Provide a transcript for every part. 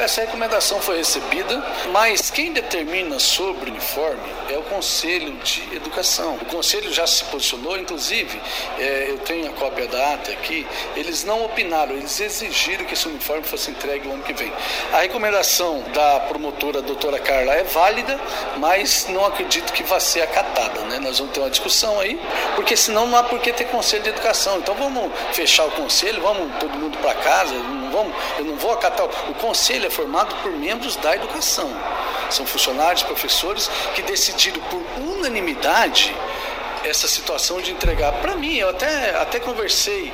essa recomendação foi recebida, mas quem determina sobre o uniforme é o Conselho de Educação. O Conselho já se posicionou, inclusive, eu tenho a cópia da ata aqui, eles não opinaram, eles exigiram que esse uniforme fosse entregue o ano que vem. A recomendação da promotora doutora Carla é válida, mas não acredito que vai ser acatada, né? Nós vamos ter uma discussão aí, porque senão não há por que ter Conselho de Educação. Então vamos fechar o Conselho, vamos todo mundo para casa, eu não vou acatar. O Conselho é formado por membros da educação. São funcionários, professores que decidiram por unanimidade essa situação de entregar. Para mim, eu até conversei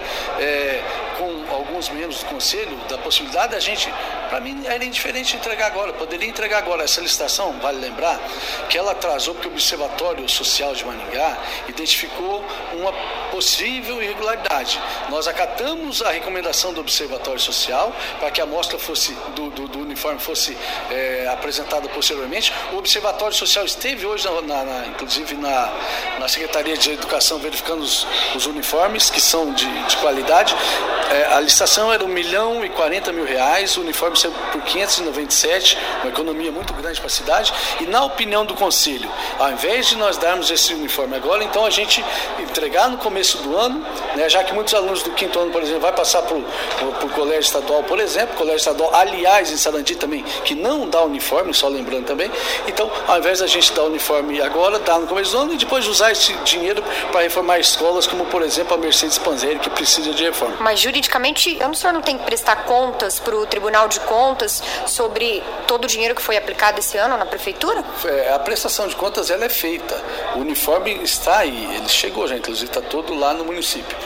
com alguns membros do Conselho da possibilidade da gente, para mim era indiferente entregar agora, poderia entregar agora. Essa licitação, vale lembrar, que ela atrasou porque o Observatório Social de Maringá identificou uma possível irregularidade. Nós acatamos a recomendação do Observatório Social para que a amostra do uniforme fosse apresentada posteriormente. O Observatório Social esteve hoje, inclusive na Secretaria de Educação, verificando os uniformes, que são de qualidade. A licitação era R$1.040.000, o uniforme saiu por 597, uma economia muito grande para a cidade. E na opinião do Conselho, ao invés de nós darmos esse uniforme agora, então a gente entregar no começo do ano, né, já que muitos alunos do 5º ano, por exemplo, vai passar para o colégio estadual, por exemplo, colégio estadual, aliás, em Sarandi também, que não dá uniforme, só lembrando também. Então, ao invés da gente dar o uniforme agora, dar no começo do ano e depois usar esse dinheiro para reformar escolas, como, por exemplo, a Mercedes Panzeri, que precisa de reforma. Mas, juridicamente, o senhor não tem que prestar contas para o Tribunal de Contas sobre todo o dinheiro que foi aplicado esse ano na Prefeitura? A prestação de contas, ela é feita. O uniforme está aí, ele chegou já, inclusive está todo lá no município.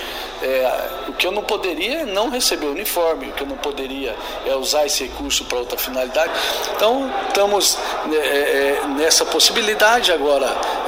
O que eu não poderia é não receber o uniforme, o que eu não poderia é usar esse recurso para outra finalidade. Então, estamos nessa possibilidade agora.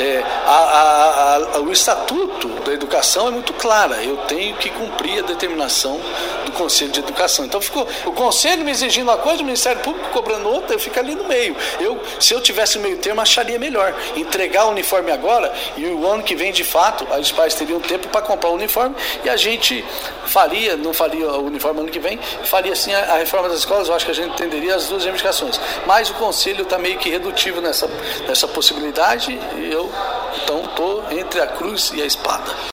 O Estatuto da Educação é muito claro, eu tenho que cumprir a determinação do Conselho de Educação. Então, ficou o Conselho me exigindo uma coisa, o Ministério Público cobrando outra, eu fico ali no meio. Se eu tivesse o meio termo, acharia melhor entregar o uniforme agora e o ano que vem, de fato, os pais teriam tempo para comprar o uniforme e a gente não faria o uniforme ano que vem, faria sim a reforma das escolas. Eu acho que a gente entenderia as duas reivindicações, mas o Conselho está meio que redutivo nessa possibilidade e eu então estou entre a cruz e a espada.